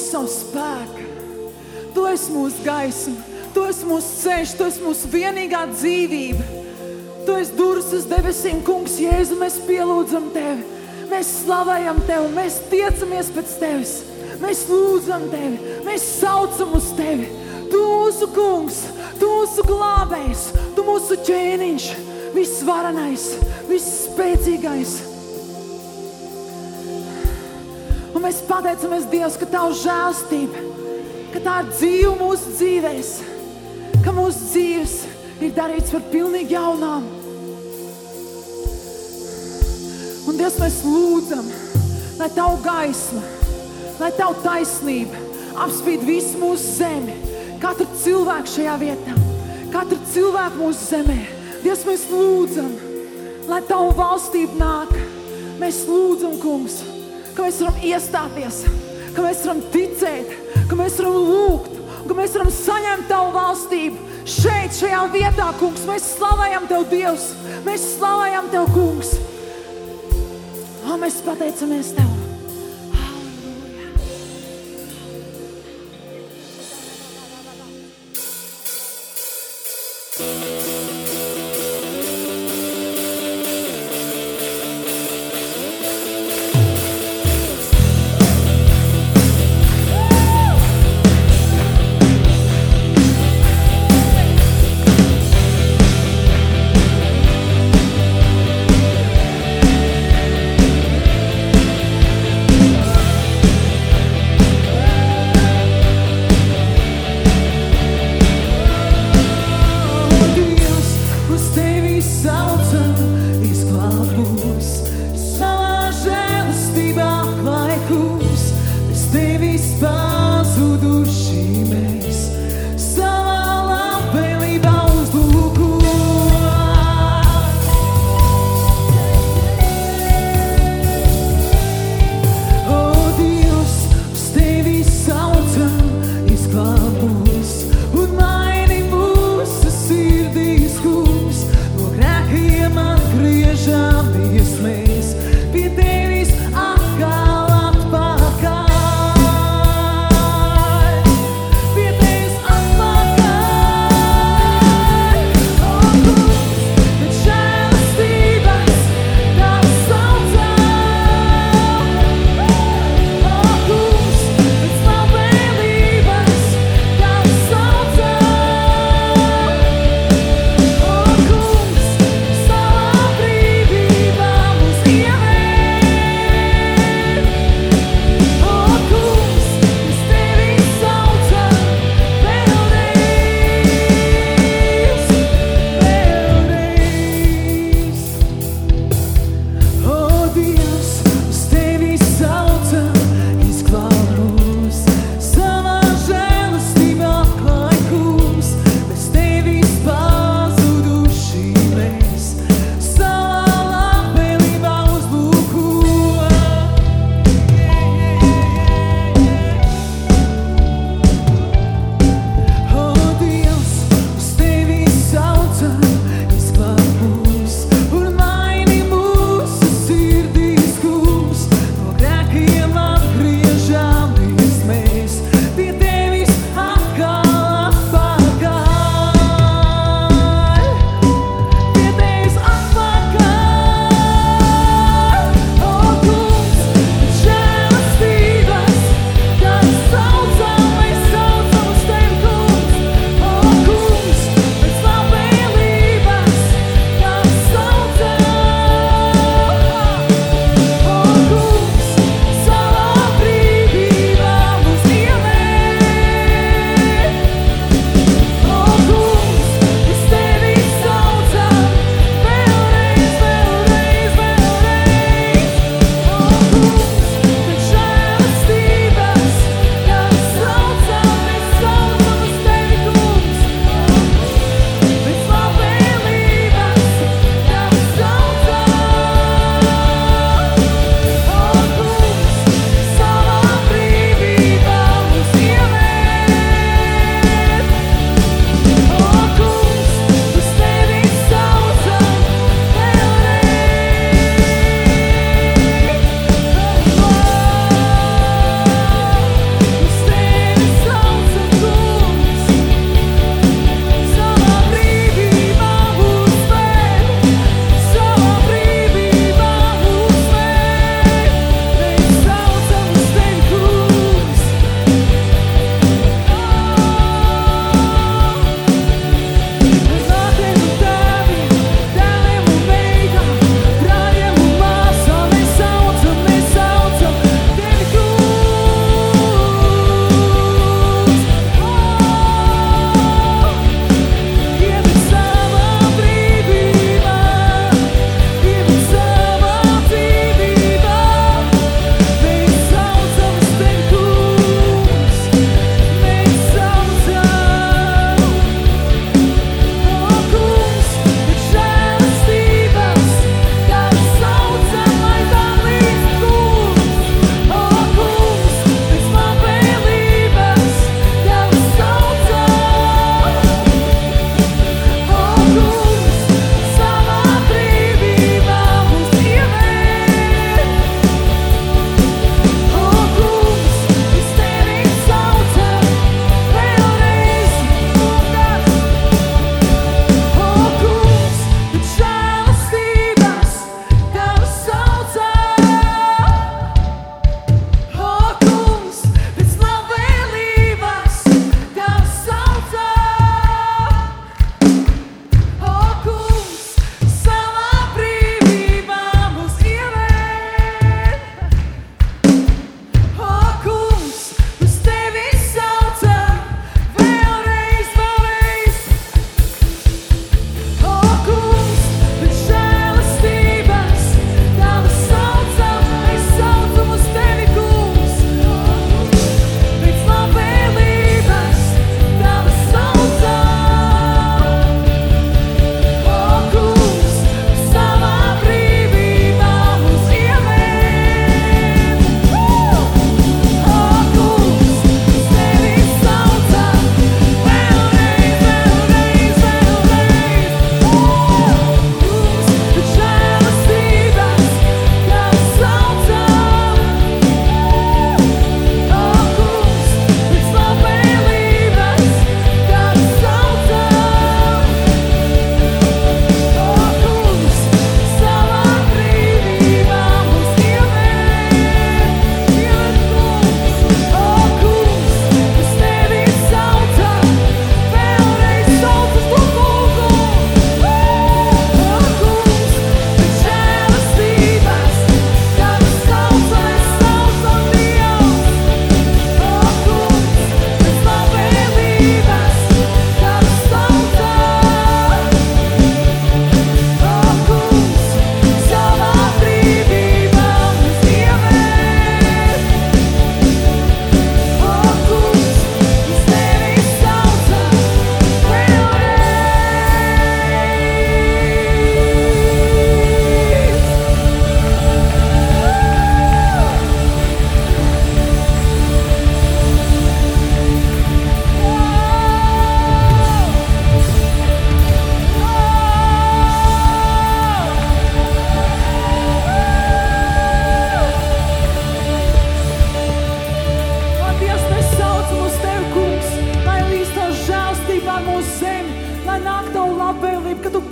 savu spēku. Tu esi mūsu gaisma, Tu esi mūsu ceļš, Tu esi mūsu vienīgā dzīvība. Tu esi durvis uz debesīm, Kungs, Jēzu, mēs pielūdzam Tevi. Mēs slavējam Tevi, mēs tiecamies pēc Tevis. Mēs lūdzam Tevi, mēs saucam uz Tevi. Tu mūsu Kungs, Tu mūsu glābējs, Tu mūsu ķēniņš, visvarenais, visspēcīgais. Un mēs pateicamies, Dievs, ka Tavu žēlstība, ka tā ir dzīve mūsu dzīvēs, ka mūsu dzīves ir darīts par pilnīgi jaunām. Un Dievs, mēs lūdzam, lai Tavu gaisma, lai Tavu taisnība apspīd visu mūsu zemi, katru cilvēku šajā vietā, katru cilvēku mūsu zemē. Dievs, mēs lūdzam, lai Tavu valstība nāk. Mēs lūdzam, Kungs, ka mēs varam iestāties, ka mēs varam ticēt, ka mēs varam lūgt, ka mēs varam saņemt Tavu valstību šeit, šajā vietā, Kungs. Mēs slavējam Tev, Dievs, mēs slavējam Tev, Kungs. Un mēs pateicamies Tev.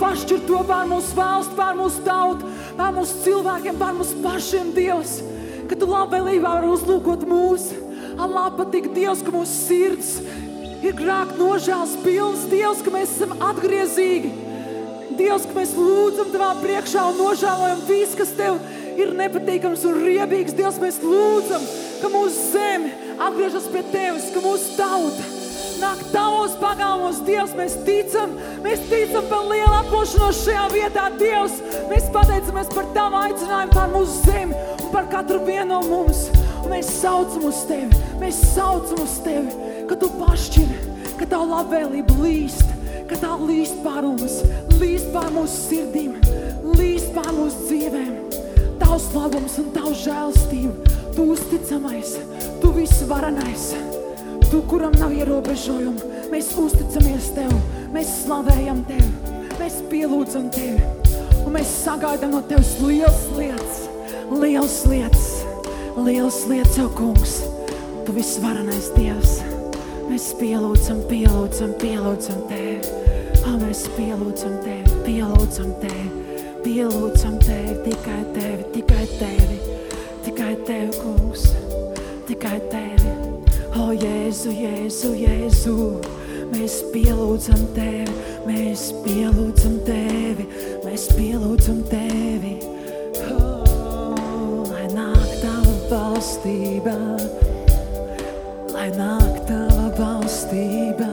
pašķir to pār mūsu valstu, pār mūsu tautu, pār mūsu cilvēkiem, pār mūsu pašiem, Dievs, ka tu labvēlībā vari uzlūkot mūsu. Allah patīk, Dievs, ka mūsu sirds ir grāk nožēls pilns, Dievs, ka mēs esam atgriezīgi. Dievs, ka mēs lūdzam Tavā priekšā un nožēlojam visu, kas Tev ir nepatīkams un riebīgs. Dievs, mēs lūdzam, ka mūsu zeme atgriežas pie Tevis, ka mūsu tauta nāk Tavos pagalmos. Dievs, mēs ticam par lielu atmošanos šajā vietā. Dievs, mēs pateicamies par Tavu aicinājumu, par mūsu zemi un par katru vienu no mums. Un mēs saucam uz Tevi, ka Tu pašķiri, ka Tavu labvēlību līst, ka Tā līst pār mums, līst pār mūsu sirdīm, līst pār mūsu dzīvēm. Tavs labums un Tavs žēlstība, Tu uzticamais, Tu visvarenais, Tu, kuram nav ierobežojumu. Mēs uzticamies Tev, mēs slavējam Tevi, mēs pielūdzam Tevi un mēs sagaidām no Tevis lielas lietas, jau kungs. Tu visvarenais Dievs. Mēs pielūdzam Tevi. Mēs pielūdzam Tevi, tikai Tevi, kungs, tikai Tevi. O, Jēzu, mēs pielūdzam Tevi. O, lai nāk Tava valstība, lai nāk Tava valstība.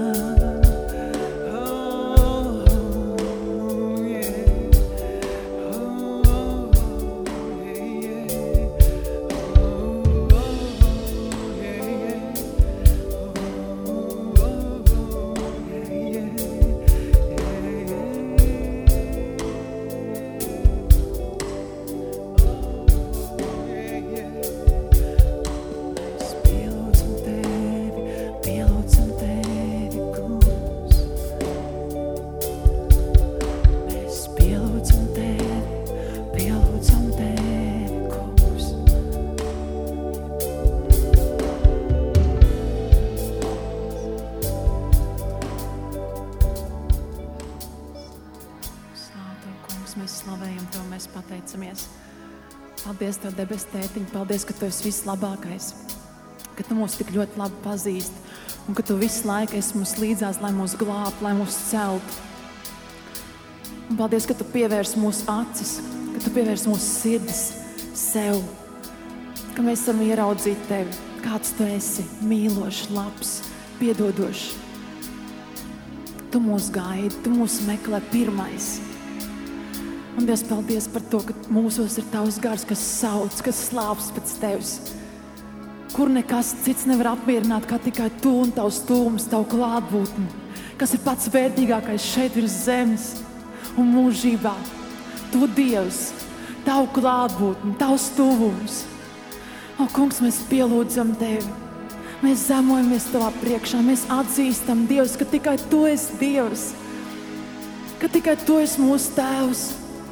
Paldies Tev, debes tētiņ, paldies, ka Tu esi vislabākais, ka Tu mūs tik ļoti labi pazīst un ka Tu visu laiku esi mums līdzās, lai mūs glābtu, lai mūs celtu. Un paldies, ka Tu pievērsi mūsu acis, ka Tu pievērsi mūsu sirdis sev, ka mēs varam ieraudzīt Tevi, kāds Tu esi, mīlošs, labs, piedodošs. Tu mūs gaidi, Tu mūs meklē pirmais. Un Dievs, paldies par to, ka mūsos ir Tavs gars, kas sauc, kas slāpst pēc Tevis, kur nekas cits nevar apmierināt, kā tikai Tu un Tavs tuvums, Tavu klātbūtni, kas ir pats vērtīgākais šeit virs zemes un mūžībā. Tu, Dievs, Tavu klātbūtni, Tavs tuvums. O, kungs, mēs pielūdzam Tevi, mēs zemojamies Tavā priekšā, mēs atzīstam, Dievs, ka tikai Tu esi Dievs, ka tikai Tu esi mūsu Tēvs,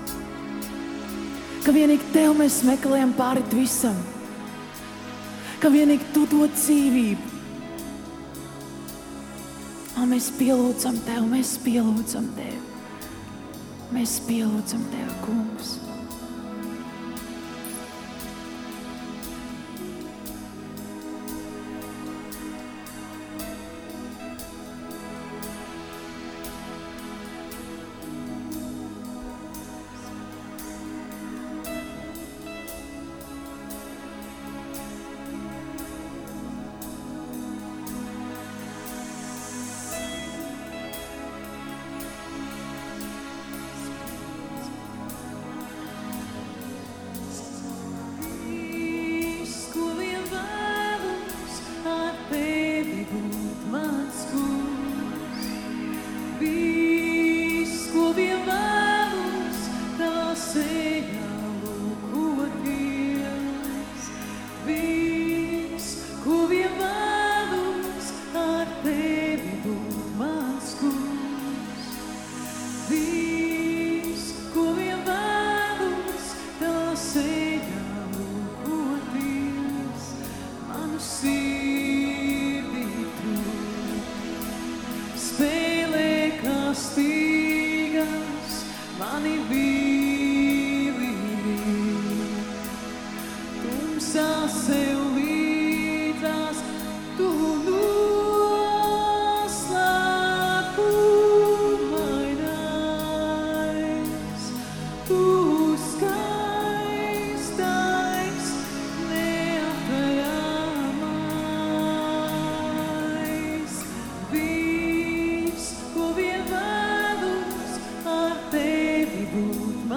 ka vienīgi Tev mēs meklējam pāri visam, ka vienīgi Tu dod dzīvību. O, mēs pielūdzam Tev, mēs pielūdzam Tev, kungs. mani vīlī. Tumsā sev līdzās, tu noslēpumainais, tu skaistais, neapējamais. Viss, ko vien vēlos, ar tevi būt.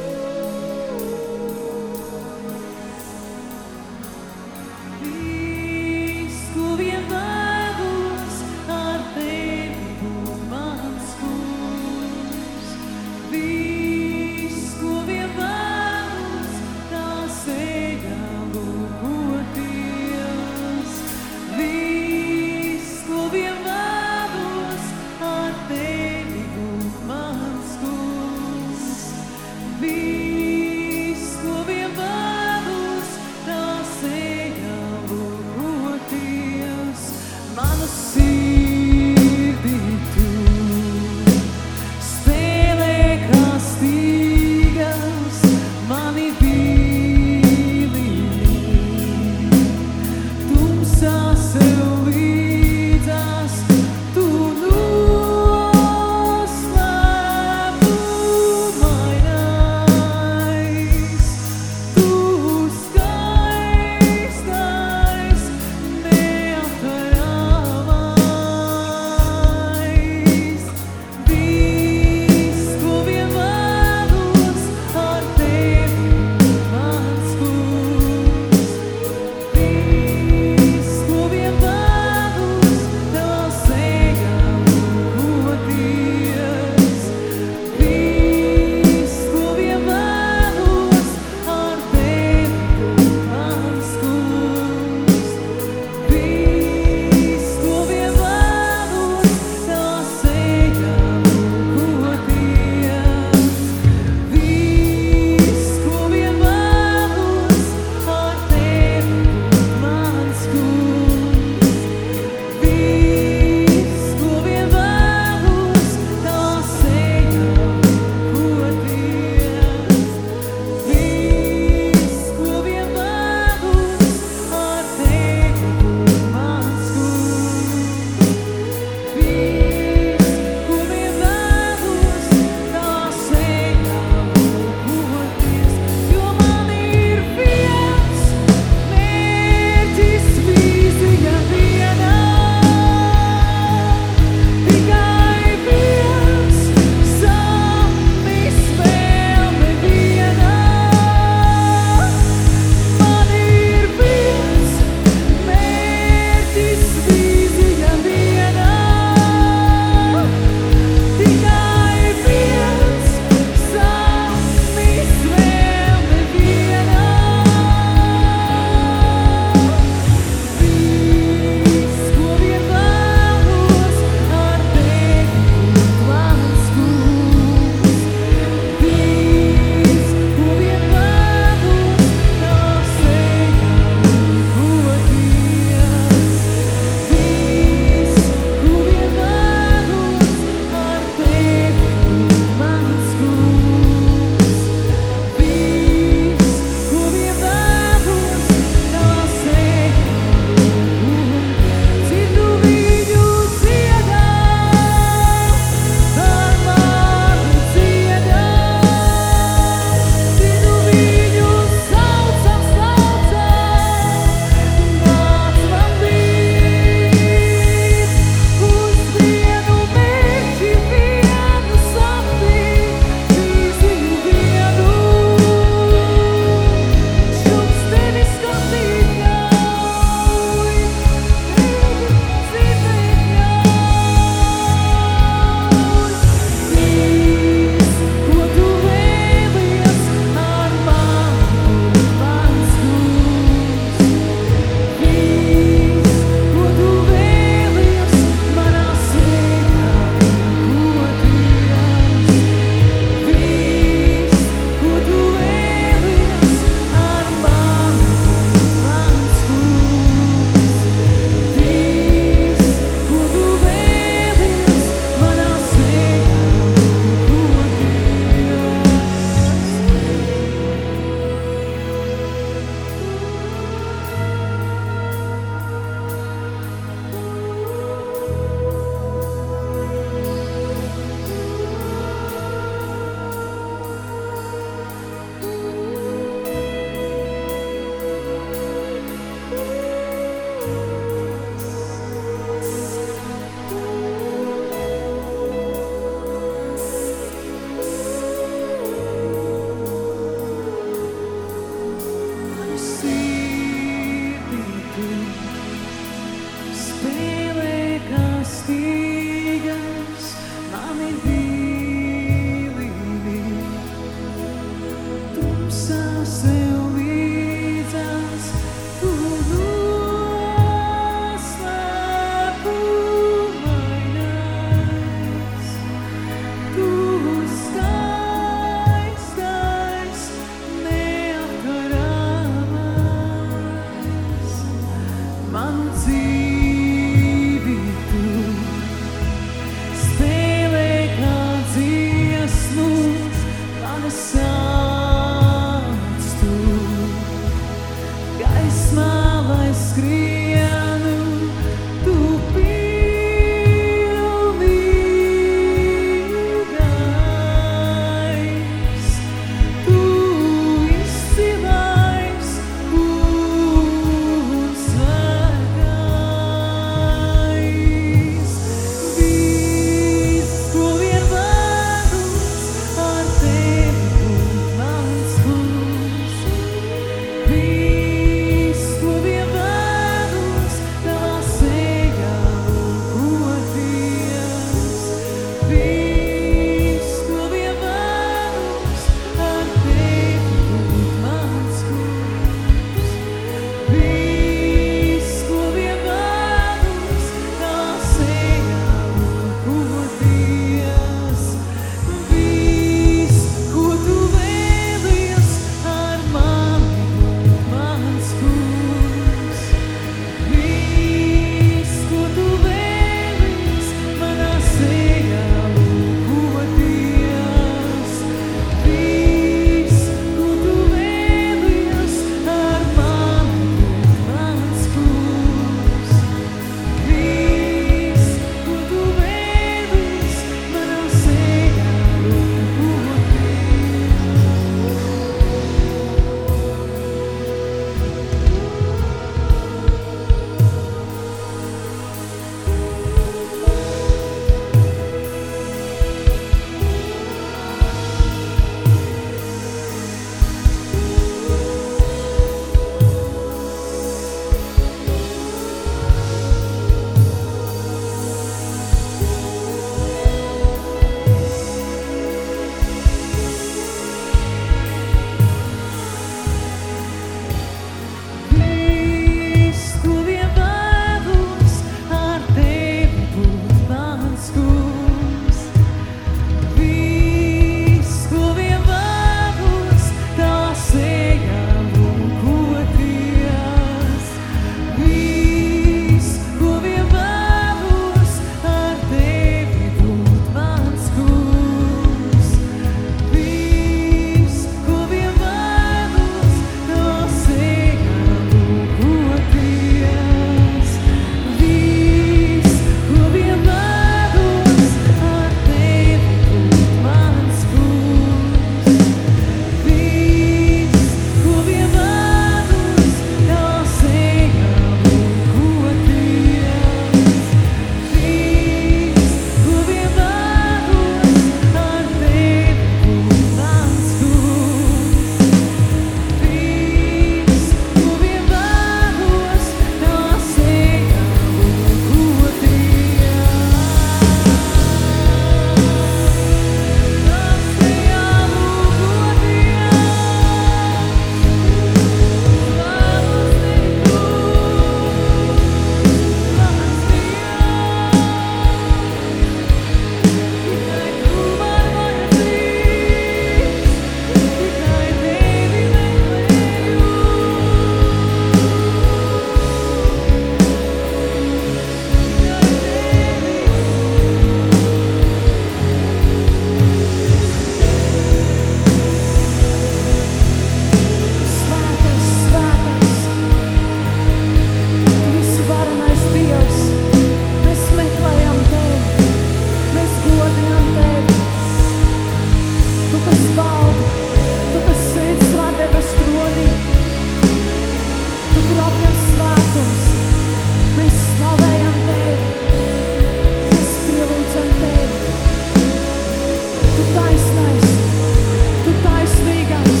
Tu, kas valdi, Tu, kas sēdi savā debes tronī, Tu, kur apņem svētums, mēs slavējam Tevi, mēs pielūdzam Tevi. Tu taisnais, Tu taisnīgais,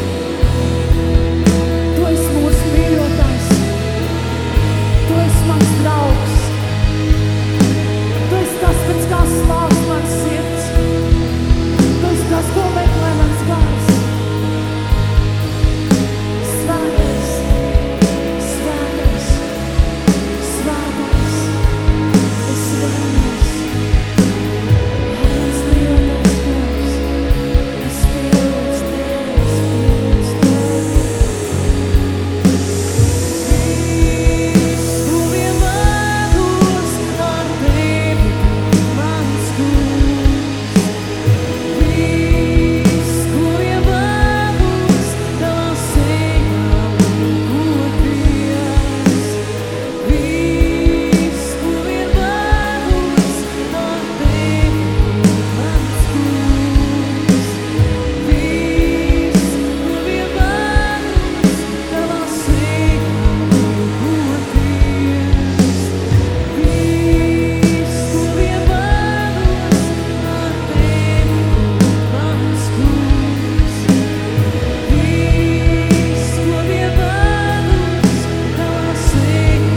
Tu esi mūsu mīļotājs, Tu esi mans draugs, Tu esi tas, pēc kā slāvs mans sirds, Tu esi tas, ko meklē mans gars. Svētais, svētais, svētais, es vēlos, mans mīļotais Dievs, es pielūdzu Tevi, es pielūdzu Tevi. Tu vien vēlos ar Tevi būt mans kungs. Viss, ko vien vēlos, tavā sejā lūkoties. Viss, ko vien vēlos, ar Tevi būt mans kungs. Viss, ko vien vēlos, tavā sejā lūkoties. Viss, ko vien vēlos, ar Tevi būt mans kungs. Viss, ko vien vēlos, tavā sejā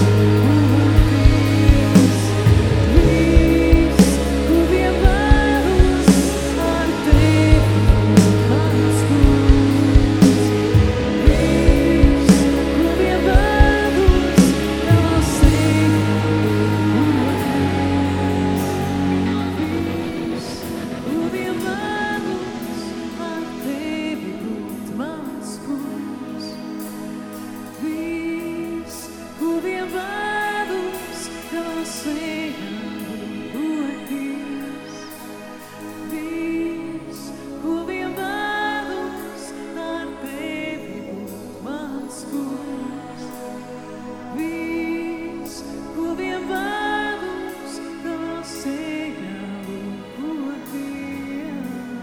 lūkoties. Viss, ko vien vēlos, ar Tevi būt mans kungs. Viss, ko vien vēlos, tavā sejā lūkoties. Viss, ko vien vēlos, ar Tevi būt mans kungs. Viss, ko vien vēlos, tavā sejā lūkoties. Viss, ko vien vēlos, ar Tevi būt mans kungs. Viss, ko vien vēlos, tavā sejā lūkoties.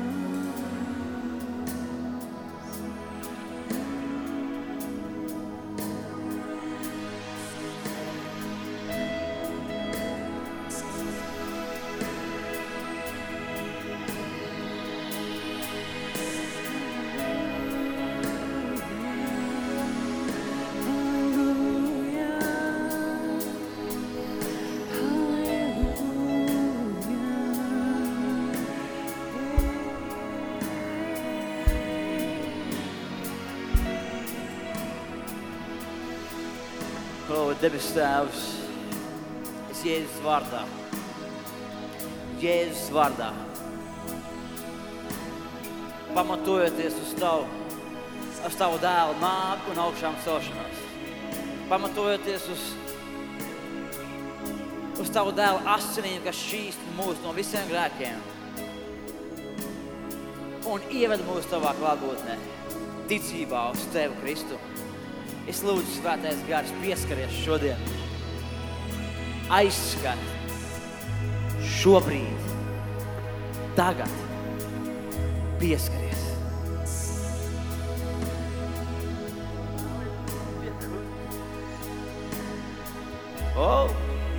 O, debes Tēvs, es Jēzus vārdā, Jēzus vārdā, pamatojoties uz Tavu dēlu nāku un augšām celšanos, pamatojoties uz Tavu dēlu asinīm, kas šķīst mūs no visiem grēkiem un ieved mūs Tavā klātbūtnē, ticībā uz Tevi, Kristu. Es lūdzu, Svētais Gars, pieskaries šodien, aizskat šobrīd, tagad, pieskaries. Oh,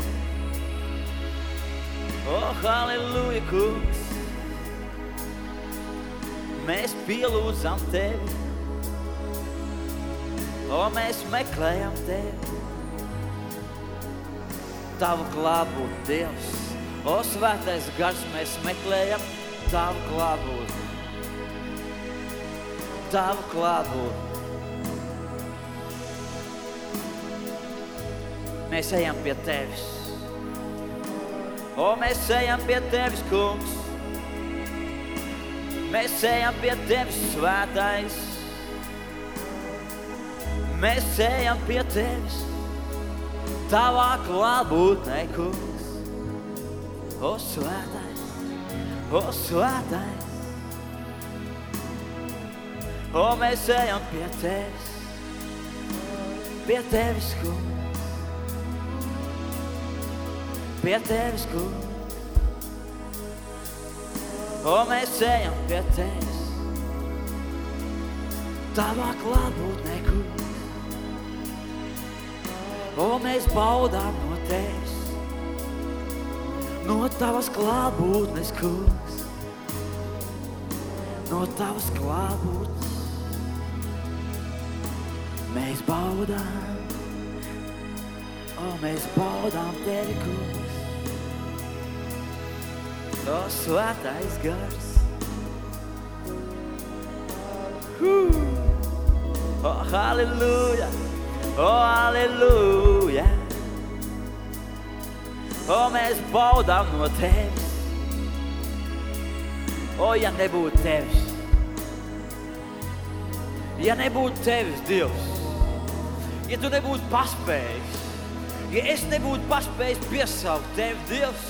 halleluja, kungs, mēs pielūdzam Tevi. O, mēs meklējam Tevi, Tavu klātbūtni, Dievs. O, Svētais Gars, mēs meklējam Tavu klātbūtni, Tavu klātbūtni. Mēs ejam pie Tevis. O, mēs ejam pie Tevis, kungs. Mēs ejam pie Tevis, Svētais. Mēs ejam pie Tevis, Tavā klātbūtnē, kungs. O, Svētais, o, Svētais. O, mēs ejam pie Tevis, kungs. Pie Tevis, kungs. O, mēs ejam pie Tevis, Tavā klātbūtnē, Kungs. O, mēs baudām no Tevis, no Tavas klātbūtnes, Kungs. No Tavas klātbūtnes mēs baudām. O, mēs baudām Tevi, Kungs. O, svētais gars. O, halleluja. O, halleluja. O, mēs baudām no Tevis. O, ja nebūtu Tevis. Ja nebūtu Tevis, Dievs. Ja Tu nebūtu paspējis. Ja es nebūtu paspējis piesaukt Tevi, Dievs.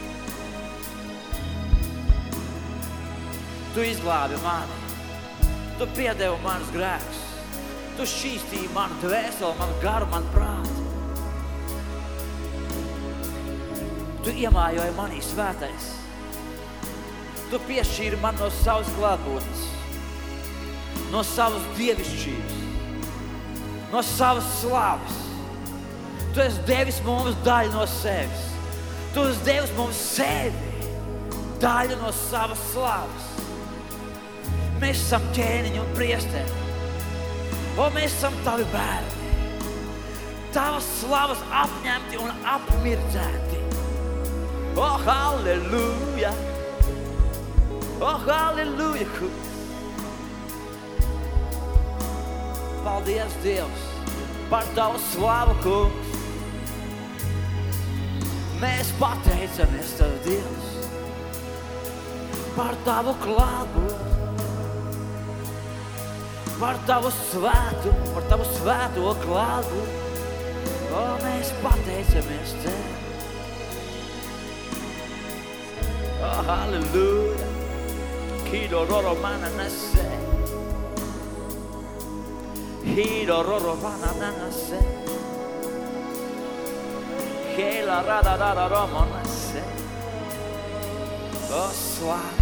Tu izglābi mani. Tu piedevi manus grēkus. Tu šķīstīji manu dvēseli, manu garu, manu prātu. Tu iemājoji manī svētais. Tu piešķīri man no savas klātbūtnes, no savas dievišķības, no savas slavas. Tu esi devis mums daļu no sevis. Tu esi devis mums sevi, daļu no savas slavas. Mēs esam ķēniņi un priesteri. O, mēs esam Tavi bērni. Tavas slavas apņemti un apmirdzēti. O, halleluja! O, halleluja! Paldies, Dievs, par Tavu slavu, Kungs. Mēs pateicamies Tev, Dievs, par Tavu klātbūtni, par Tavu svēto klātbūtni. O, mēs pateicamies Tev. O, halleluja! Hido roro mana nase. Hido roro mana nase. Hela rada rada romo nase. O, slav.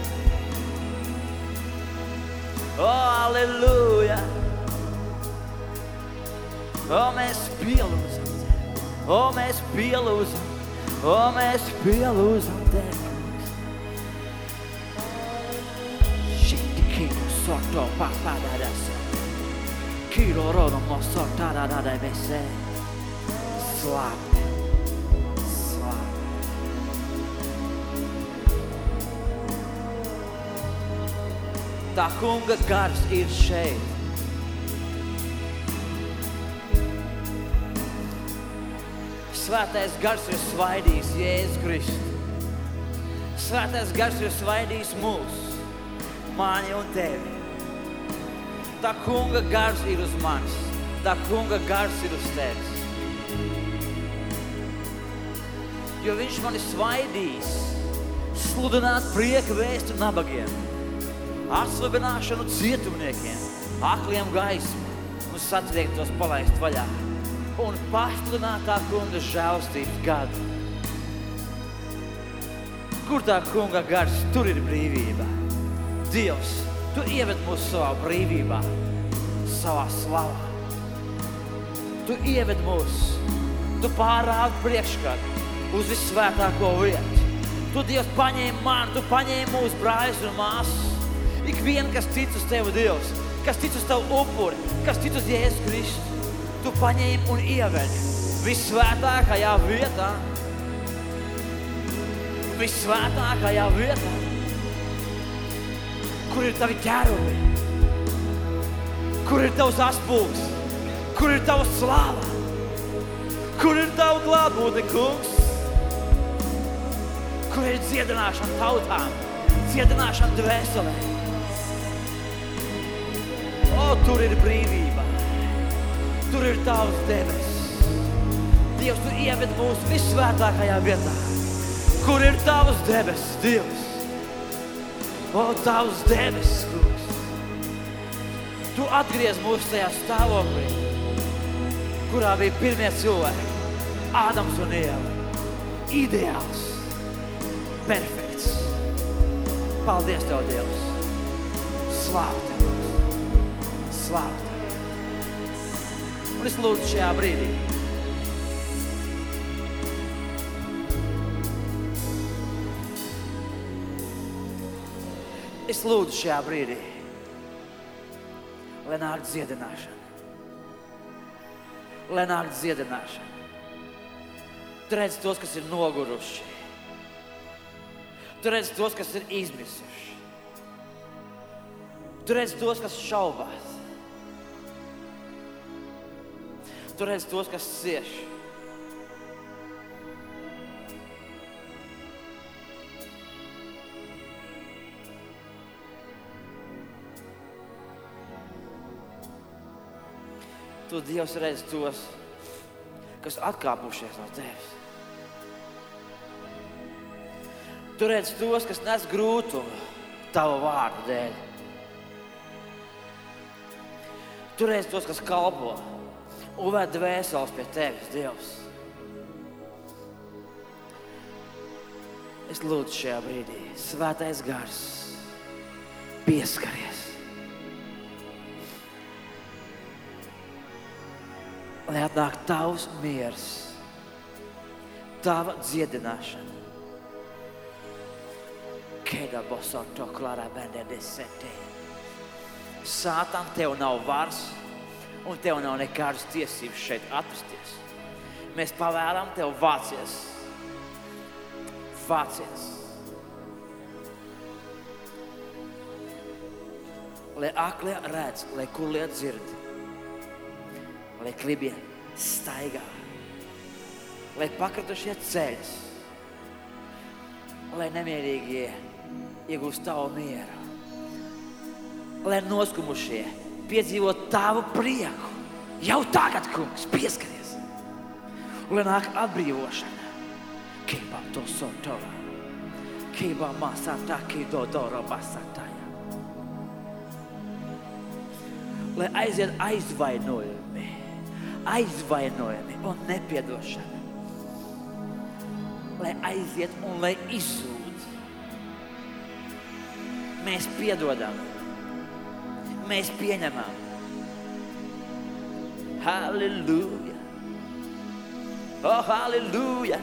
O, halleluja. O, mēs pielūdzam Tevi. O, mēs pielūdzam. O, mēs pielūdzam Tevi. Sorto papadarasa. Kiro rono mo sortara da bese. Slave. Slave. Tā kunga gars ir šeit. Svētais gars ir svaidījis Jēzus Kristu. Svētais gars ir svaidījis mūs, mani un Tevi. Tā kunga gars ir uz manis. Tā kunga gars ir uz Tevis. Jo viņš mani svaidīs sludināt prieka vēstu nabagiem, atslabināšanu cietumniekiem, akliem gaismu un satriektos palaist vaļā un pasludināt tā kunga žēlstības gadu. Kur tā kunga gars, tur ir brīvība. Dievs, Tu ieved mūs savā brīvībā, savā slavā. Tu ieved mūs, Tu pārādi priekškatu uz vissvētāko vietu. Tu, Dievs, paņēmi mani, Tu paņēmi mūsu brāļus un māsas. Ikvienu, kas tic uz Tevi, Dievs, kas tic uz Tavu upuri, kas tic uz Jēzus Kristu, Tu paņēmi un ievedi vissvētākajā vietā. Vissvētākajā vietā. Kur ir Tavi ķērubi? Kur ir Tavs atspūgs? Kur ir Tava slava? Kur ir Tava klātbūtne, Kungs? Kur ir dziedināšana tautām? Dziedināšana dvēselē? O, tur ir brīvība. Tur ir Tavs debes. Dievs, Tu ieved mūs vissvētākajā vietā. Kur ir Tavas debes, Dievs? O, Tavs debes, Kungs. Tu atgriez mūs tajā stāvoklī, kurā bija pirmie cilvēki, Ādams un Ieva. Ideāls, perfekts. Paldies Tev, Dievs. Slāvu Tev. Slāvu Tev. Un es lūdzu šajā brīdī. Es lūdzu šajā brīdī, lai nāk dziedināšana. Lai nāk dziedināšana. Tu redzi tos, kas ir noguruši. Tu redzi tos, kas ir izmisuši. Tu redzi tos, kas šaubās. Tu redzi tos, kas cieš. Tu, Dievs, redzi tos, kas atkāpušies no Tevis. Tu redzi tos, kas nes grūtumu Tava vārda dēļ. Tu redzi tos, kas kalpo un ved dvēseles pie Tevis, Dievs. Es lūdzu šajā brīdī, Svētais Gars, pieskaries. Lai atnāk Tavs miers, Tava dziedināšana. Keda bosoto klara bende desete. Sātan, Tev nav vars un Tev nav nekādas tiesības šeit atrasties. Mēs pavēlam Tev vācies. Vācies. Lai aklie redz, lai kurlie dzird. Lai klibie staigā, lai pakritušie ceļas, lai nemierīgie iegūst Tavu mieru, lai noskumušie piedzīvo Tavu prieku. Jau tagad, Kungs, pieskaries, lai nāk atbrīvošana. Kīpā to sotora, kīpā masatā, kīdo doro basatājā. Lai aiziet aizvainojumi un nepiedošana. Lai aiziet un lai izzūd. Mēs piedodam. Mēs pieņemam. Halleluja. Oh, halleluja.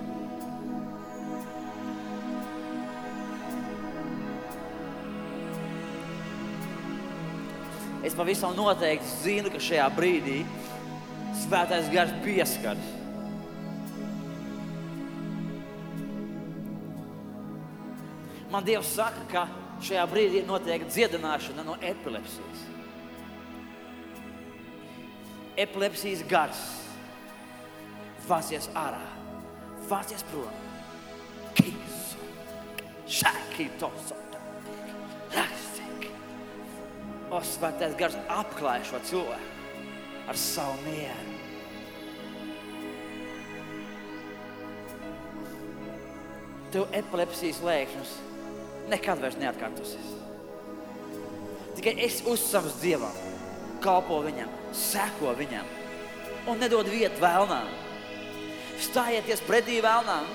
Es pavisam noteikti zinu, ka šajā brīdī Svētais Gars pieskaras. Man Dievs saka, ka šajā brīdī notiek dziedināšana no epilepsijas. Epilepsijas gars vācies ārā, vācies prom. Kīsu, šākītosota, laksik. O, Svētais Gars apklāja šo cilvēku ar savu mieru. Tev epilepsijas lēkšanas nekad vairs neatkārtosies. Tikai esi uzticams Dievam, kalpo Viņam, seko Viņam un nedod vietu vēlnām. Stājieties pretī vēlnām.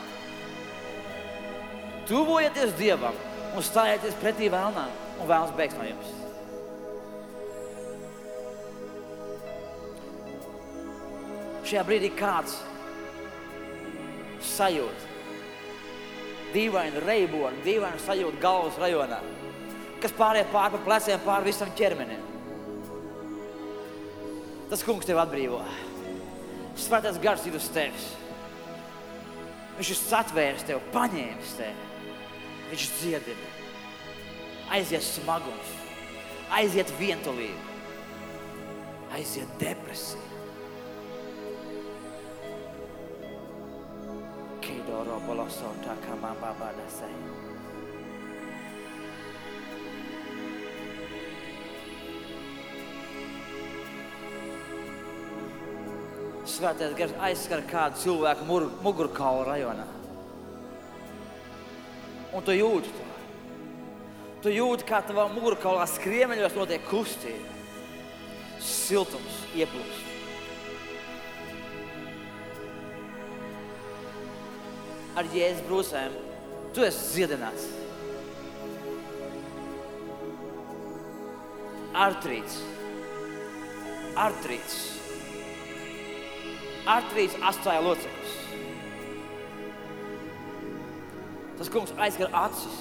Tuvojieties Dievam un stājieties pretī vēlnām un vēlns bēgs no jums. Šajā brīdī kāds sajūt dīvainu reibonu, dīvainu sajūtu galvas rajonā, kas pāriet pār pleciem, pār visam ķermenim. Tas Kungs tev atbrīvo. Svētais Gars ir uz tevis. Viņš ir satvēris tev, paņēmis tevi. Viņš dziedina. Aiziet smagums, aiziet vientulība, aiziet depresija. Kidoro bolosota kamambabadasai. Svētais Gars aizskar kādu cilvēku mugurkaula rajonā. Un tu jūti to. Tu jūti, kā tavā mugurkaulā skriemeļos notiek kustība. Siltums ieplūst. Ar Jēzus brūsēm tu esi dziedināts. Artrīts atstāja locekļus. Tas kungs aizskar acis.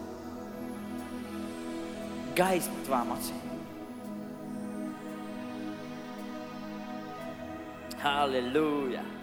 Gaisma tavām acīm. Halleluja!